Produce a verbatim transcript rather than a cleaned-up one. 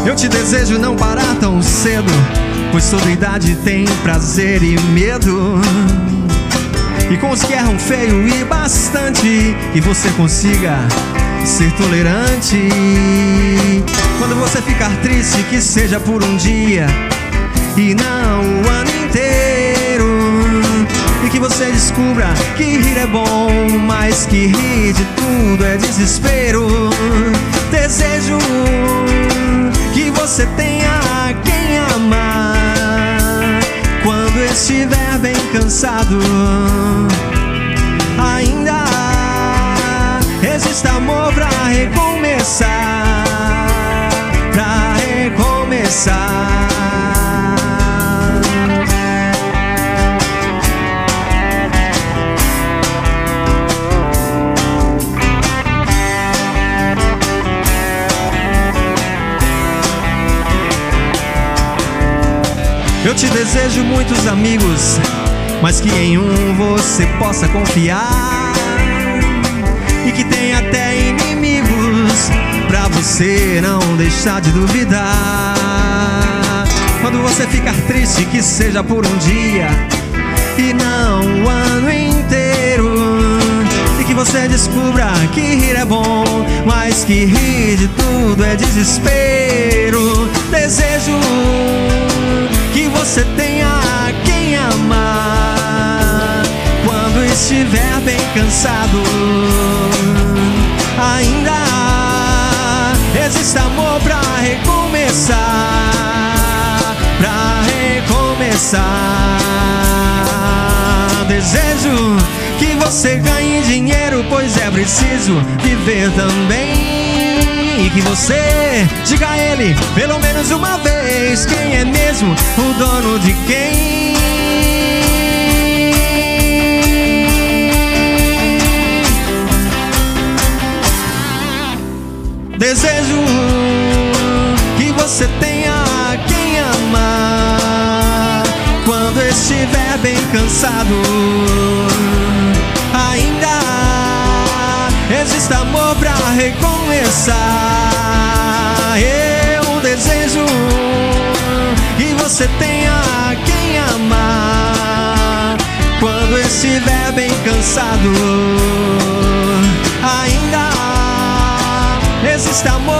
Eu te desejo não parar tão cedo, pois toda idade tem prazer e medo. E com os que erram feio e bastante, que você consiga ser tolerante. Quando você ficar triste, que seja por um dia e não o ano inteiro. E que você descubra que rir é bom, mas que rir de tudo é desespero. Desejo que você tenha quem amar quando estiver bem cansado. Ainda existe amor pra recomeçar, pra recomeçar. Eu te desejo muitos amigos, mas que em um você possa confiar. E que tenha até inimigos, pra você não deixar de duvidar. Quando você ficar triste, que seja por um dia e não o ano inteiro. E que você descubra que rir é bom, mas que rir de tudo é desespero. Desejo que você tenha quem amar quando estiver bem cansado. Ainda existe amor pra recomeçar, pra recomeçar. Desejo que você ganhe dinheiro, pois é preciso viver também. E que você diga a ele, pelo menos uma vez, quem é mesmo o dono de quem. Desejo que você tenha quem amar quando estiver bem cansado. Ainda existe amor pra recomeçar. Eu desejo que você tenha quem amar quando estiver bem cansado. Ainda existe amor